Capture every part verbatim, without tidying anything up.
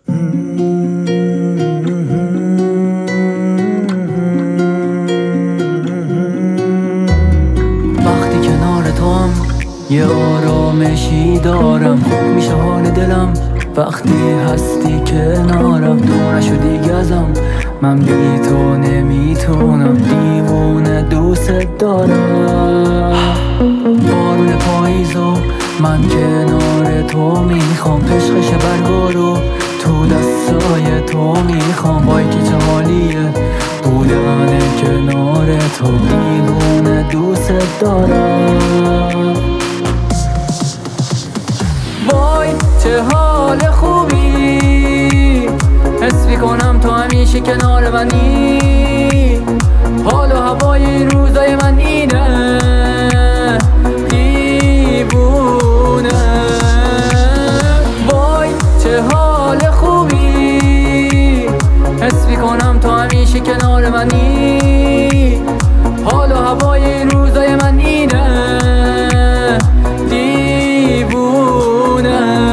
وقتی کنار تو هم یه آرامشی دارم، خوب میشه حال دلم وقتی هستی کنارم. تو نشدی گزم، من بی تو نمیتونم، دیوونه دوست دارم. بارون پاییزو من کنار تو میخوام، عشقش برگارو تو دستای تو میخوام. وای که چه حالیه بودن کنار تو، دیوونه دوست دارم. وای چه حال خوبی، حس میکنم تو همیشه کنار منی. حال و هوای این روزای من اینه، دیوونه. وای چه حال خوبی، حس میکنم تو همیشه کنار منی. حال و هوای این روزای من اینه، دیوونه.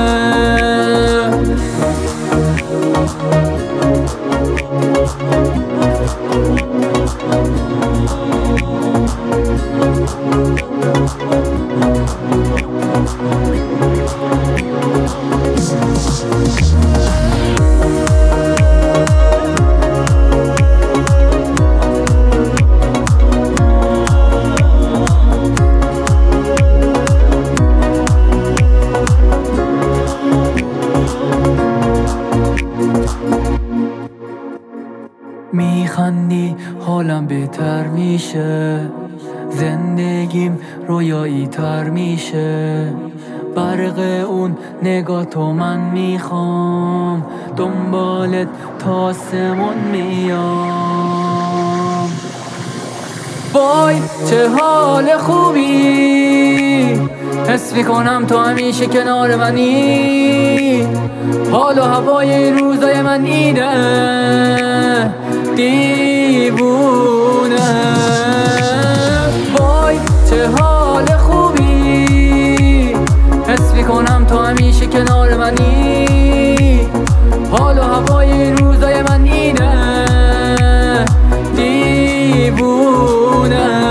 میخندی حالم بهتر میشه، زندگیم رویایی تر میشه. برق اون نگاه تو من میخوام، دنبالت تا آسمون میام. وای چه حال خوبی، حس میکنم تو همیشه کنار منی. حال و هوای این روزای من اینه، دیوونه. وای چه حال خوبی، حس میکنم تو همیشه کنار منی. حال و هوای این روزای من اینه، دیوونه.